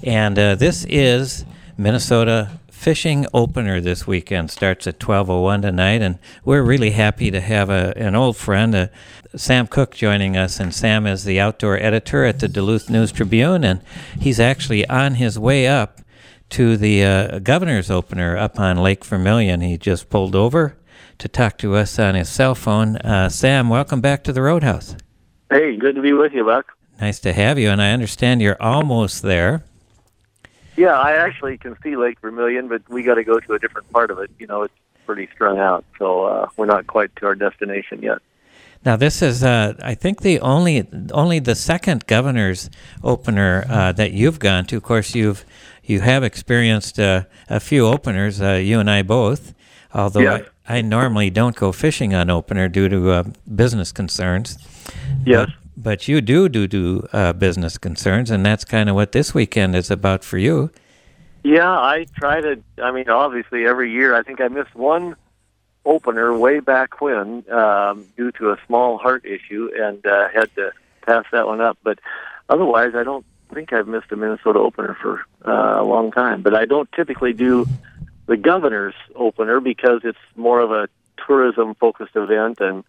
And this is Minnesota Fishing Opener this weekend. Starts at 12:01 tonight, and we're really happy to have an old friend, Sam Cook, joining us. And Sam is the outdoor editor at the Duluth News-Tribune, and he's actually on his way up to the Governor's Opener up on Lake Vermilion. He just pulled over to talk to us on his cell phone. Sam, welcome back to the Roadhouse. Hey, good to be with you, Buck. Nice to have you, and I understand you're almost there. Yeah, I actually can see Lake Vermilion, but we got to go to a different part of it. You know, it's pretty strung out, so we're not quite to our destination yet. Now, this is, I think, the only the second Governor's Opener that you've gone to. Of course, you have experienced a few openers, you and I both. Although yes. I normally don't go fishing on opener due to business concerns. Yes. But you do business concerns, and that's kind of what this weekend is about for you. Yeah, I try to, obviously every year, I think I missed one opener way back when due to a small heart issue and had to pass that one up. But otherwise, I don't think I've missed a Minnesota opener for a long time. But I don't typically do the Governor's Opener because it's more of a tourism-focused event, and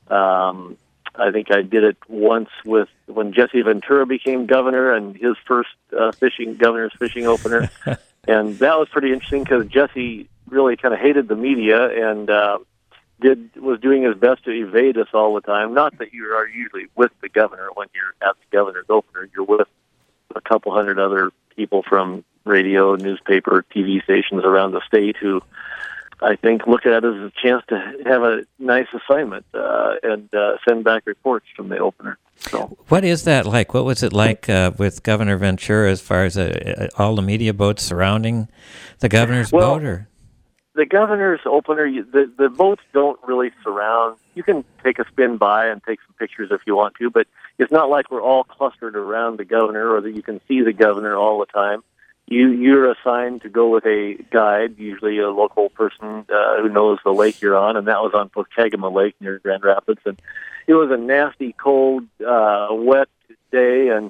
I think I did it once when Jesse Ventura became governor and his first Governor's Fishing Opener. And that was pretty interesting because Jesse really kind of hated the media and was doing his best to evade us all the time. Not that you are usually with the governor when you're at the Governor's Opener. You're with a couple hundred other people from radio, newspaper, TV stations around the state who I think look at it as a chance to have a nice assignment and send back reports from the opener. So, what is that like? What was it like with Governor Ventura as far as all the media boats surrounding the governor's boat? Or? The governor's opener, the boats don't really surround. You can take a spin by and take some pictures if you want to, but it's not like we're all clustered around the governor or that you can see the governor all the time. You're assigned to go with a guide, usually a local person who knows the lake you're on, and that was on Pokegama Lake near Grand Rapids. And it was a nasty, cold, wet day, and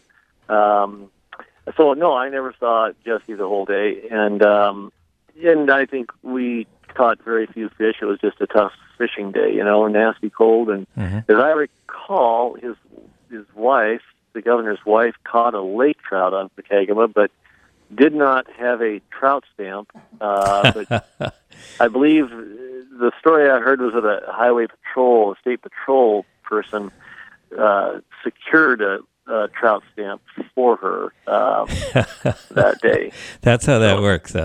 so no, I never saw Jesse the whole day, and I think we caught very few fish. It was just a tough fishing day, nasty cold, and as I recall, his wife, the governor's wife, caught a lake trout on Pokegama, but did not have a trout stamp, but I believe the story I heard was that a state patrol person secured a trout stamp for her that day. That's how that works.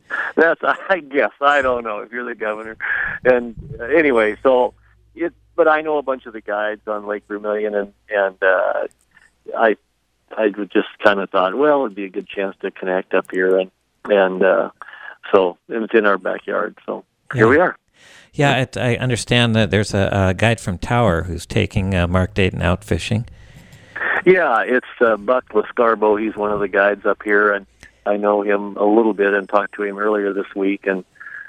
I guess. I don't know if you're the governor. And anyway, but I know a bunch of the guides on Lake Vermilion, and I just kind of thought, well, it'd be a good chance to connect up here, and so it's in our backyard. So here we are. Yeah, I understand that there's a guide from Tower who's taking Mark Dayton out fishing. Yeah, it's Buck Lascarbo. He's one of the guides up here, and I know him a little bit and talked to him earlier this week. And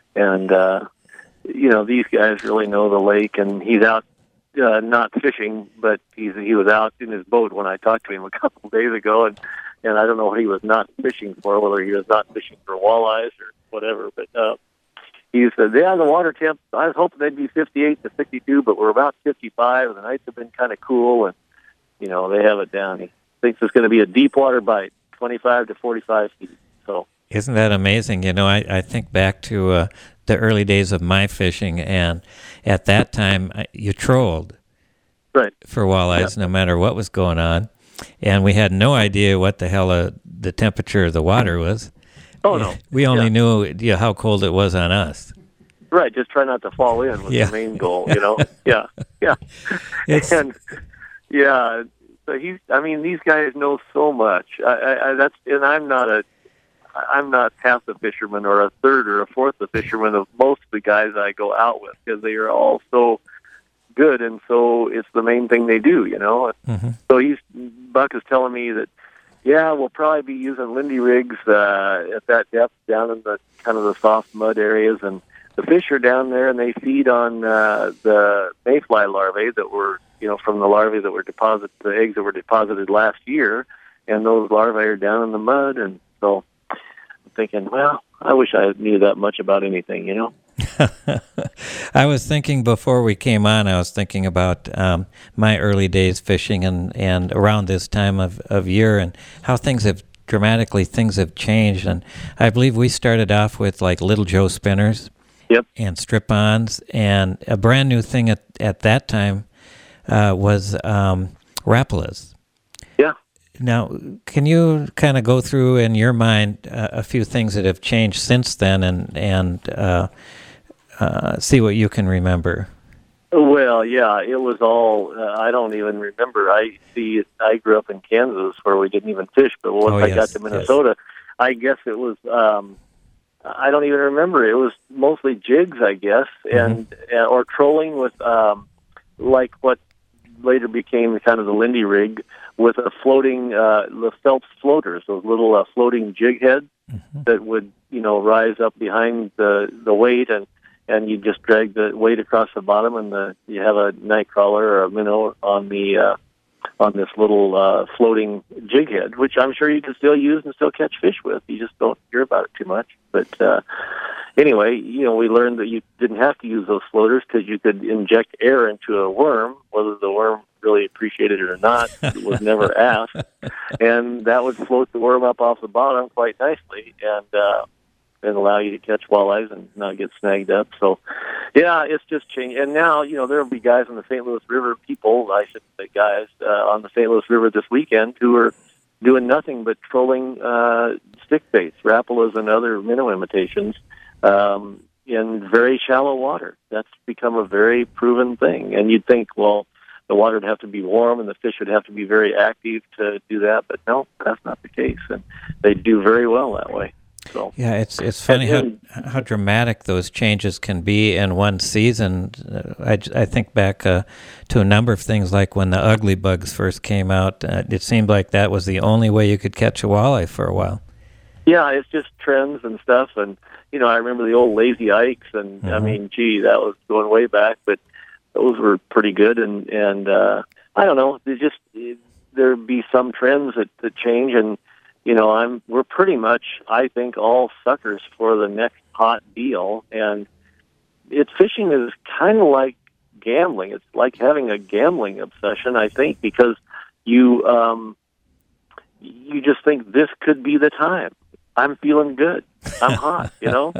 these guys really know the lake, and he's out. Not fishing, but he was out in his boat when I talked to him a couple of days ago, and I don't know what he was not fishing for, whether he was not fishing for walleyes or whatever, but he said, the water temp, I was hoping they'd be 58 to 62, but we're about 55, and the nights have been kind of cool, and, they have it down. He thinks it's going to be a deep water bite, 25 to 45 feet, so. Isn't that amazing? I think back to the early days of my fishing, and at that time, you trolled for walleyes no matter what was going on, and we had no idea what the hell the temperature of the water was. Oh, no. We only knew how cold it was on us. Right, just try not to fall in was the main goal, Yeah. So these guys know so much. I'm not half the fisherman or a third or a fourth the fisherman of most of the guys I go out with because they are all so good, and so it's the main thing they do, So Buck is telling me that, we'll probably be using Lindy rigs at that depth down in the kind of the soft mud areas, and the fish are down there, and they feed on the mayfly larvae that were, from the larvae that were the eggs that were deposited last year, and those larvae are down in the mud, and So I'm thinking, well, I wish I knew that much about anything, I was thinking before we came on, I was thinking about my early days fishing and around this time of year and how things have changed. And I believe we started off with like Little Joe spinners. Yep. And strip-ons, and a brand new thing at that time was Rapalas. Yeah. Now, can you kind of go through in your mind a few things that have changed since then, and see what you can remember? Well, yeah, it was all. I don't even remember. I grew up in Kansas where we didn't even fish, but once I got to Minnesota, I guess it was. I don't even remember. It was mostly jigs, I guess, and or trolling with like what later became kind of the Lindy rig with a floating the Phelps floaters, those little floating jig heads that would rise up behind the weight, and you just drag the weight across the bottom, and you have a night crawler or a minnow on the on this little floating jig head, which I'm sure you can still use and still catch fish with. You just don't hear about it too much. But anyway, we learned that you didn't have to use those floaters because you could inject air into a worm, whether the worm really appreciated it or not. It was never asked. And that would float the worm up off the bottom quite nicely and allow you to catch walleyes and not get snagged up. So, yeah, it's just changed. And now, there'll be guys on the St. Louis River, I should say guys, on the St. Louis River this weekend who are doing nothing but trolling stick baits, Rapalas and other minnow imitations in very shallow water. That's become a very proven thing. And you'd think, well, the water would have to be warm and the fish would have to be very active to do that. But no, that's not the case. And they do very well that way. So, yeah, it's funny how dramatic those changes can be in one season. I think back to a number of things, like when the ugly bugs first came out. It seemed like that was the only way you could catch a walleye for a while. Yeah, it's just trends and stuff. And, I remember the old Lazy Ikes, and I mean, gee, that was going way back, but those were pretty good. And I don't know, there'd be some trends that change, and we're pretty much, I think, all suckers for the next hot deal. And fishing is kind of like gambling. It's like having a gambling obsession, I think, because you just think this could be the time. I'm feeling good. I'm hot, You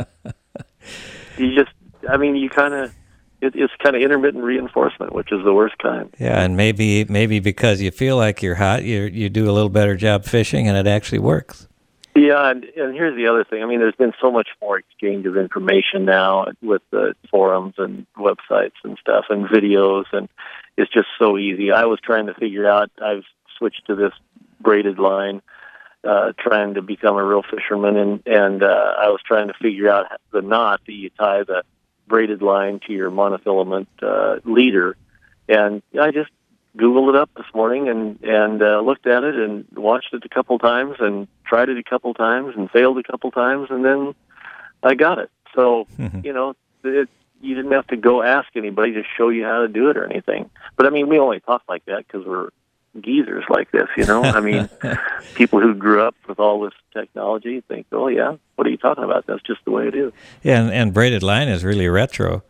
kind of, it's kind of intermittent reinforcement, which is the worst kind. Yeah, and maybe because you feel like you're hot, you do a little better job fishing, and it actually works. Yeah, and here's the other thing. I mean, there's been so much more exchange of information now with the forums and websites and stuff and videos, and it's just so easy. I was trying to figure out, I've switched to this braided line, trying to become a real fisherman, and I was trying to figure out the knot that you tie the braided line to your monofilament leader, and I just Googled it up this morning and looked at it and watched it a couple times and tried it a couple times and failed a couple times, and then I got it. So you didn't have to go ask anybody to show you how to do it or anything. But I mean, we only talk like that because we're geezers like this, I mean, people who grew up with all this technology think, oh yeah, what are you talking about? That's just the way it is. Yeah, and braided line is really retro.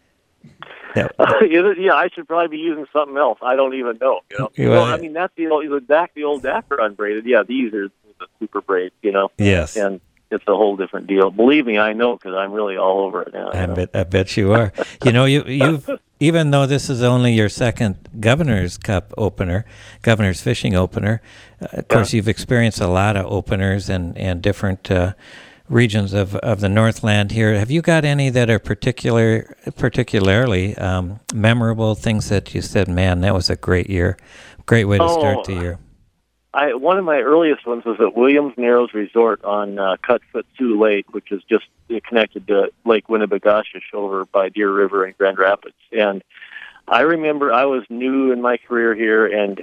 Yeah, I should probably be using something else. I don't even know. Well, I mean, that's the old Dakar unbraided. Yeah, these are the super braid. Yes, and it's a whole different deal. Believe me, I know, because I'm really all over it now. I bet you are. You've even though this is only your second Governor's Cup opener, Governor's Fishing opener, of course you've experienced a lot of openers and different regions of the Northland here. Have you got any that are particularly memorable, things that you said, man, that was a great year, great way to start the year? One of my earliest ones was at Williams Narrows Resort on Cutfoot Sioux Lake, which is just connected to Lake Winnebagoshus over by Deer River and Grand Rapids. And I remember I was new in my career here, and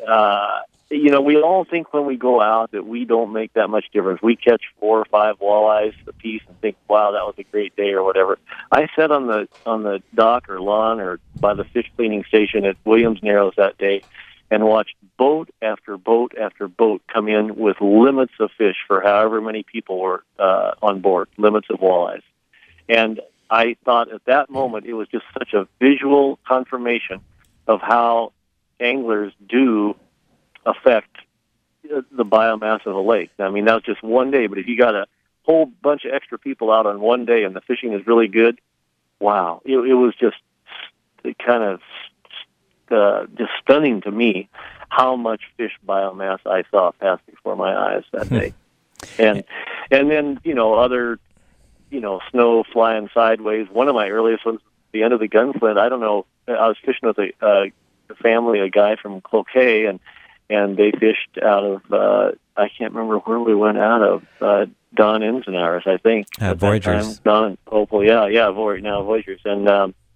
we all think when we go out that we don't make that much difference. We catch 4 or 5 walleyes a piece and think, wow, that was a great day or whatever. I sat on the dock or lawn or by the fish cleaning station at Williams Narrows that day, and watched boat after boat after boat come in with limits of fish for however many people were on board, limits of walleyes. And I thought at that moment it was just such a visual confirmation of how anglers do affect the biomass of a lake. I mean, that was just one day, but if you got a whole bunch of extra people out on one day and the fishing is really good, wow, it was just kind of just stunning to me how much fish biomass I saw pass before my eyes that day. And then, other, snow flying sideways. One of my earliest ones, the end of the Gunflint, I don't know, I was fishing with a family, a guy from Cloquet, and they fished out of, I can't remember where we went out of, Don Enzenauer's, I think. Voyagers. Don, hopefully, Voyagers. And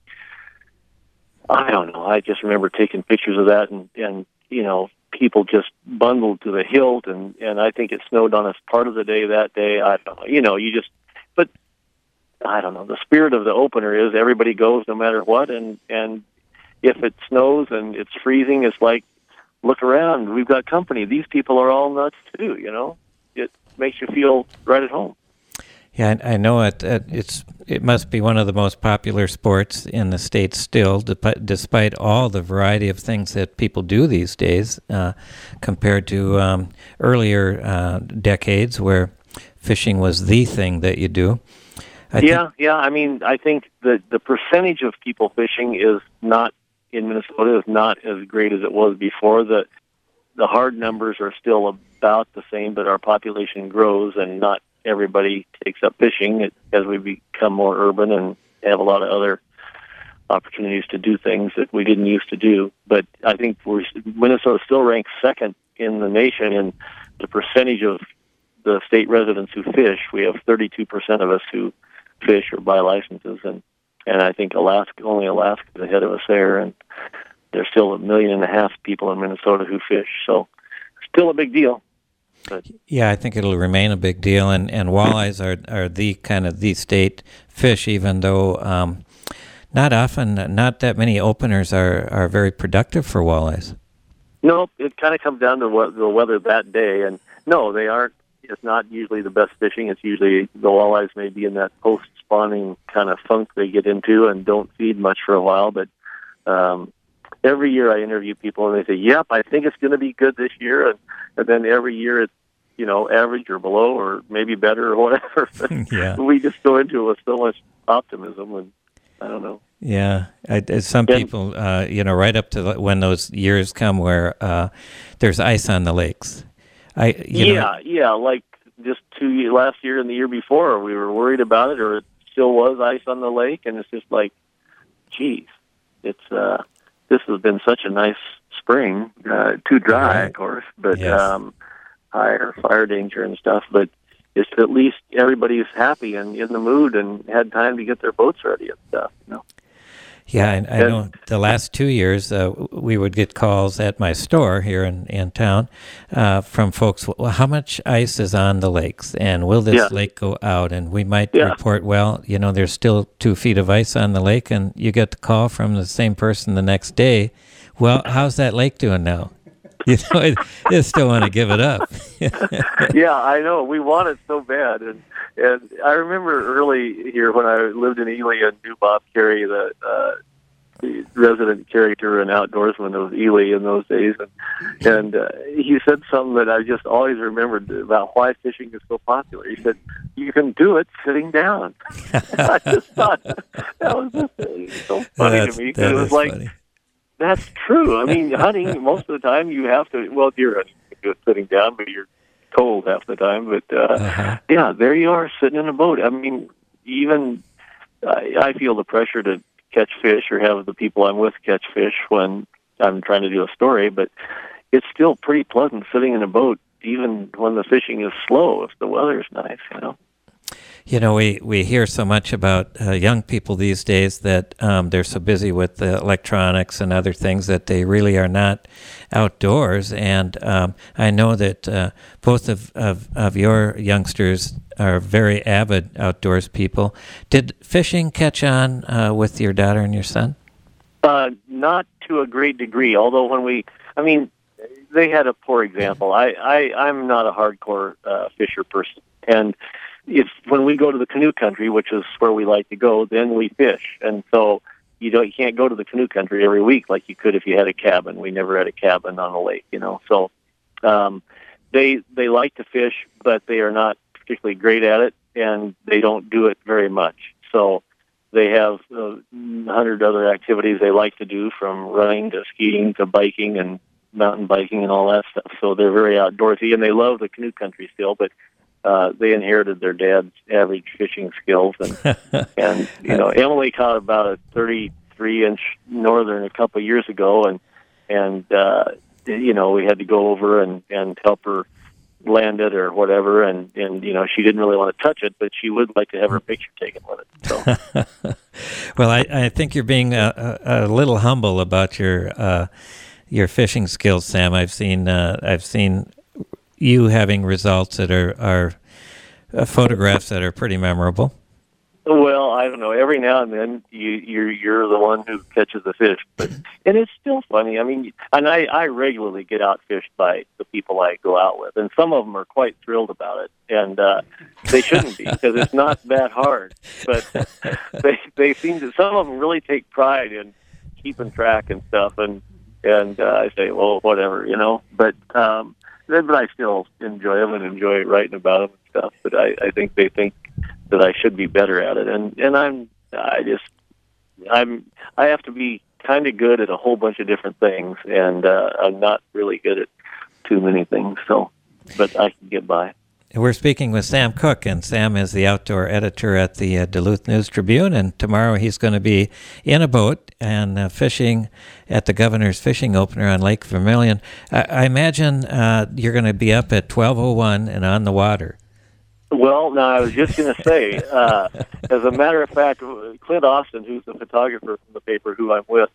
I don't know, I just remember taking pictures of that, and people just bundled to the hilt, and I think it snowed on us part of the day that day. I don't know, but I don't know. The spirit of the opener is everybody goes no matter what, and if it snows and it's freezing, it's like, look around, we've got company. These people are all nuts too, It makes you feel right at home. Yeah, I know it must be one of the most popular sports in the States still, despite all the variety of things that people do these days, compared to earlier decades where fishing was the thing that you do. I think the percentage of people fishing is not, in Minnesota, is not as great as it was before. The hard numbers are still about the same, but our population grows, and not everybody takes up fishing as we become more urban and have a lot of other opportunities to do things that we didn't used to do. But I think Minnesota still ranks second in the nation in the percentage of the state residents who fish. We have 32% of us who fish or buy licenses, and I think only Alaska is ahead of us there, and there's still 1.5 million people in Minnesota who fish, so still a big deal. But yeah, I think it'll remain a big deal, and walleyes are the kind of the state fish, even though not that many openers are very productive for walleyes. No, it kind of comes down to the weather that day, and no, they aren't. It's not usually the best fishing. It's usually the walleyes may be in that post-spawning kind of funk they get into and don't feed much for a while. But every year I interview people and they say, "Yep, I think it's going to be good this year," and then every year it's average or below or maybe better or whatever. Yeah. We just go into it with so much optimism, and I don't know. Yeah, some people, right up to when those years come where there's ice on the lakes. Like just last year and the year before, we were worried about it, or it still was ice on the lake, and it's just like, geez, it's this has been such a nice spring, too dry, of course, but yes. Higher fire danger and stuff, but it's at least everybody's happy and in the mood and had time to get their boats ready and stuff, Yeah, I know the last 2 years we would get calls at my store here in town from folks, well, how much ice is on the lakes, and will this lake go out? And we might report, well, there's still 2 feet of ice on the lake, and you get the call from the same person the next day, well, how's that lake doing now? I still want to give it up. Yeah, I know. We want it so bad. And I remember early here when I lived in Ely and knew Bob Carey, the resident character and outdoorsman of Ely in those days. And he said something that I just always remembered about why fishing is so popular. He said, you can do it sitting down. I just thought that was just so funny to me. Because it was like, funny. That's true. I mean, hunting, most of the time you have to, deer hunting, you can do it sitting down, but you're cold half the time. But, there you are sitting in a boat. I mean, even I feel the pressure to catch fish or have the people I'm with catch fish when I'm trying to do a story, but it's still pretty pleasant sitting in a boat, even when the fishing is slow, if the weather's nice, We hear so much about young people these days that they're so busy with the electronics and other things that they really are not outdoors. And I know that both of your youngsters are very avid outdoors people. Did fishing catch on with your daughter and your son? Not to a great degree, although when we I mean, they had a poor example. I'm not a hardcore fisher person, and if when we go to the canoe country, which is where we like to go, then we fish. And so you can't go to the canoe country every week like you could if you had a cabin. We never had a cabin on a lake, So they like to fish, but they are not particularly great at it, and they don't do it very much. So they have 100 other activities they like to do, from running to skiing to biking and mountain biking and all that stuff. So they're very outdoorsy, and they love the canoe country still, but they inherited their dad's average fishing skills. And Emily caught about a 33-inch northern a couple of years ago, and we had to go over and help her land it or whatever, and she didn't really want to touch it, but she would like to have her picture taken with it. So. Well, I think you're being a little humble about your fishing skills, Sam. I've seen you having results that are photographs that are pretty memorable. Well, I don't know. Every now and then, you're the one who catches the fish, and it's still funny. I mean, and I regularly get outfished by the people I go out with, and some of them are quite thrilled about it, and they shouldn't be, because it's not that hard. But they seem to. Some of them really take pride in keeping track and stuff, and I say, well, whatever, But I still enjoy them and enjoy writing about them and stuff. But I think they think that I should be better at it, and I have to be kind of good at a whole bunch of different things, and I'm not really good at too many things. So, but I can get by. We're speaking with Sam Cook, and Sam is the outdoor editor at the Duluth News-Tribune, and tomorrow he's going to be in a boat and fishing at the Governor's Fishing Opener on Lake Vermilion. I imagine you're going to be up at 12:01 and on the water. Well, now, I was just going to say, as a matter of fact, Clint Austin, who's the photographer from the paper who I'm with,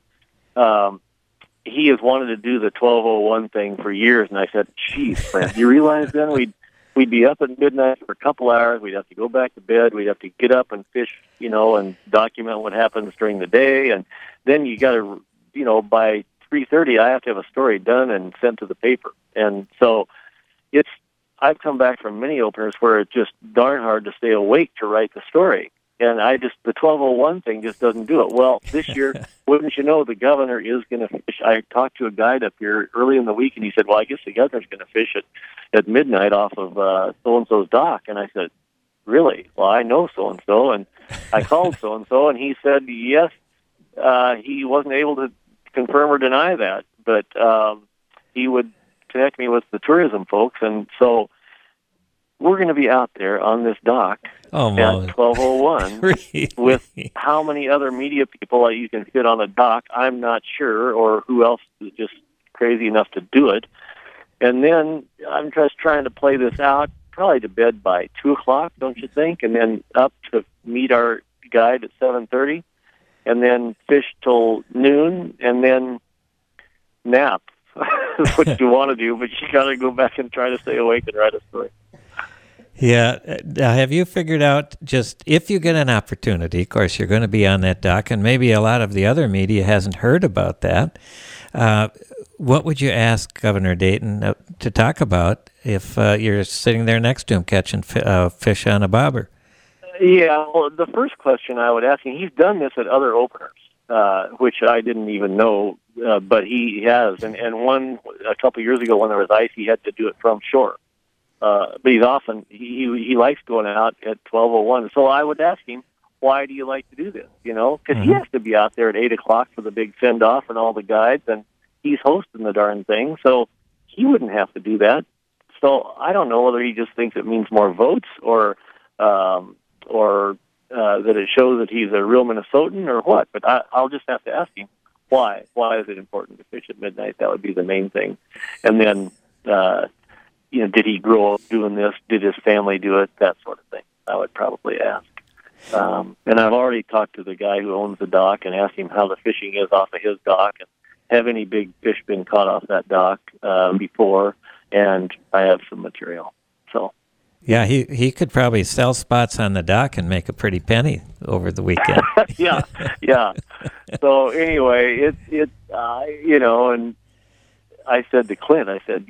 he has wanted to do the 12:01 thing for years, and I said, geez, Clint, do you realize then we'd be up at midnight for a couple hours, we'd have to go back to bed, we'd have to get up and fish, and document what happens during the day, and then you got to, by 3:30, I have to have a story done and sent to the paper. And so I've come back from many openers where it's just darn hard to stay awake to write the story. And the 12:01 thing just doesn't do it. Well, this year, wouldn't you know, the governor is going to fish. I talked to a guide up here early in the week, and he said, well, I guess the governor's going to fish at midnight off of so-and-so's dock. And I said, really? Well, I know so-and-so. And I called so-and-so, and he said, yes, he wasn't able to confirm or deny that, but he would connect me with the tourism folks, and so we're going to be out there on this dock at 12:01 really? With how many other media people you can fit on a dock, I'm not sure, or who else is just crazy enough to do it. And then I'm just trying to play this out, probably to bed by 2:00, don't you think? And then up to meet our guide at 7:30, and then fish till noon, and then nap. That's what you want to do, but you got to go back and try to stay awake and write a story. Yeah. Have you figured out, just if you get an opportunity, of course, you're going to be on that dock, and maybe a lot of the other media hasn't heard about that. What would you ask Governor Dayton to talk about if you're sitting there next to him catching fish on a bobber? Yeah, well, the first question I would ask him, he's done this at other openers, which I didn't even know. But he has, and a couple of years ago when there was ice, he had to do it from shore. But he likes going out at 12:01. So I would ask him, why do you like to do this? Because he has to be out there at 8:00 for the big send off and all the guides, and he's hosting the darn thing, so he wouldn't have to do that. So I don't know whether he just thinks it means more votes, or that it shows that he's a real Minnesotan, or what. But I'll just have to ask him. Why? Why is it important to fish at midnight? That would be the main thing. And then, did he grow up doing this? Did his family do it? That sort of thing. I would probably ask. And I've already talked to the guy who owns the dock and asked him how the fishing is off of his dock, and have any big fish been caught off that dock before? And I have some material. So. Yeah, he could probably sell spots on the dock and make a pretty penny over the weekend. yeah. So anyway, and I said to Clint, I said,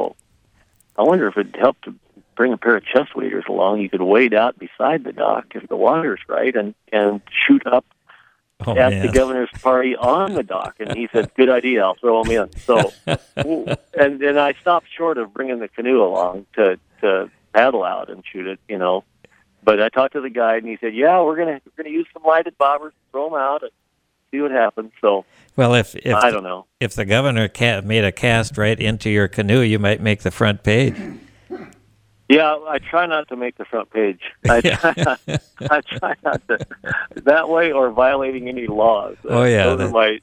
I wonder if it'd help to bring a pair of chest waders along. You could wade out beside the dock if the water's right and shoot up at the governor's party on the dock. And he said, good idea, I'll throw him in. So, and I stopped short of bringing the canoe along to paddle out and shoot it, But I talked to the guide, and he said, yeah, we're gonna use some lighted bobbers, throw them out, and see what happens. So, well, if I don't know. If the governor made a cast right into your canoe, you might make the front page. Yeah, I try not to make the front page. I try not to. That way, or violating any laws. Oh, yeah. Those are my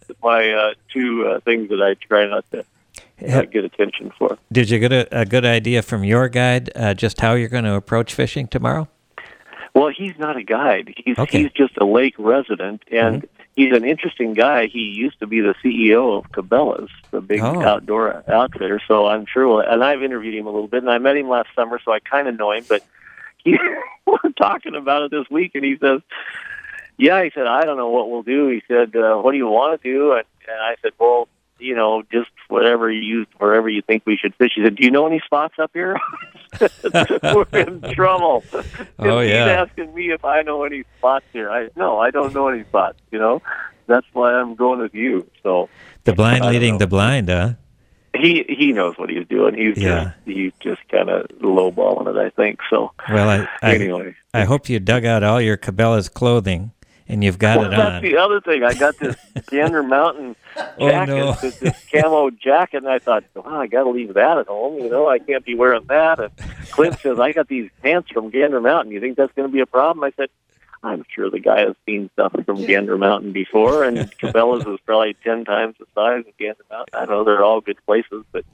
two things that I try not to get attention for. Did you get a good idea from your guide just how you're going to approach fishing tomorrow? Well, he's not a guide. He's just a lake resident, and he's an interesting guy. He used to be the CEO of Cabela's, the big outdoor outfitter. So I'm sure, and I've interviewed him a little bit, and I met him last summer, so I kind of know him. But we're talking about it this week, and he says, "Yeah," he said, "I don't know what we'll do." He said, "What do you want to do?" And I said, "Well, just whatever wherever you think we should fish." He said, "Do you know any spots up here?" We're in trouble. Oh, yeah. He's asking me if I know any spots here. No, I don't know any spots, That's why I'm going with you. So the blind leading the blind, huh? He knows what he's doing. He's just kind of lowballing it, I think. So, well, anyway. I hope you dug out all your Cabela's clothing and you've got it on. That's the other thing. I got this Gander Mountain jacket, this camo jacket, and I thought, I got to leave that at home. I can't be wearing that. And Clint says, I got these pants from Gander Mountain. You think that's going to be a problem? I said, I'm sure the guy has seen stuff from Gander Mountain before, and Cabela's is probably 10 times the size of Gander Mountain. I know they're all good places, but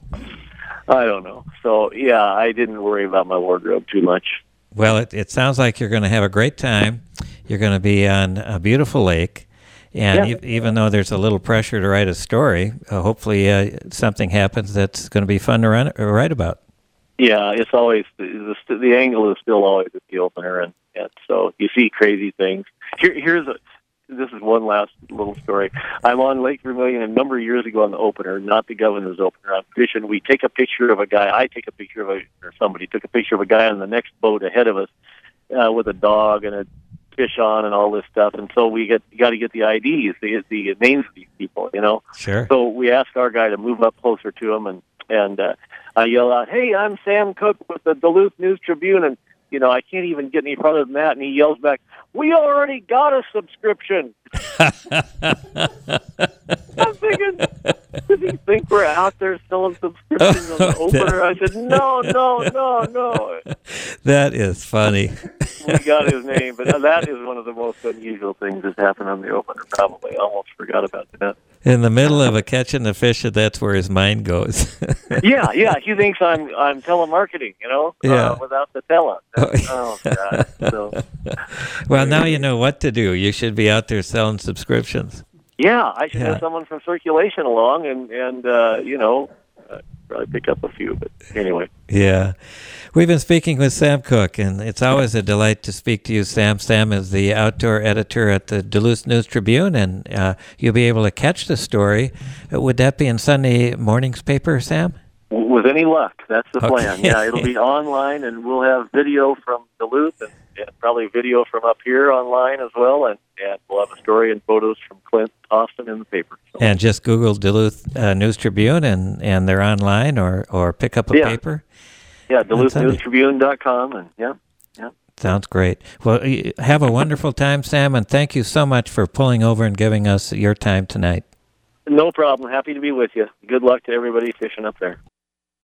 I don't know. So, yeah, I didn't worry about my wardrobe too much. Well, it sounds like you're going to have a great time. You're going to be on a beautiful lake, and even though there's a little pressure to write a story, hopefully something happens that's going to be fun to write about. Yeah, it's always, the angle is still always at the opener, and so you see crazy things. This is one last little story. I'm on Lake Vermilion a number of years ago on the opener, not the governor's opener. I'm fishing. We take a picture of a guy. Somebody took a picture of a guy on the next boat ahead of us with a dog and a fish on and all this stuff. And so we got to get the IDs, the names of these people, Sure. So we asked our guy to move up closer to him, and I yell out, "Hey, I'm Sam Cook with the Duluth News-Tribune," and I can't even get any farther than that, and he yells back, "We already got a subscription." I'm thinking, does he think we're out there selling subscriptions on the opener? I said, no. That is funny. We got his name, but that is one of the most unusual things that's happened on the opener, probably. I almost forgot about that. In the middle of a catching the fish, that's where his mind goes. Yeah. He thinks I'm telemarketing, without the tele. Oh, God. So, well, now you know what to do. You should be out there selling subscriptions. Yeah, I should have someone from Circulation along and probably pick up a few, but anyway. Yeah. We've been speaking with Sam Cook, and it's always a delight to speak to you, Sam. Sam is the outdoor editor at the Duluth News-Tribune, and you'll be able to catch the story. Would that be in Sunday morning's paper, Sam? With any luck, that's the plan. Yeah, it'll be online, and we'll have video from Duluth and probably video from up here online as well, and we'll have a story and photos from Clint Austin in the paper. So. And just Google Duluth News-Tribune, and they're online, or pick up a paper? Yeah, DuluthNewsTribune.com, and yeah. Sounds great. Well, have a wonderful time, Sam, and thank you so much for pulling over and giving us your time tonight. No problem. Happy to be with you. Good luck to everybody fishing up there.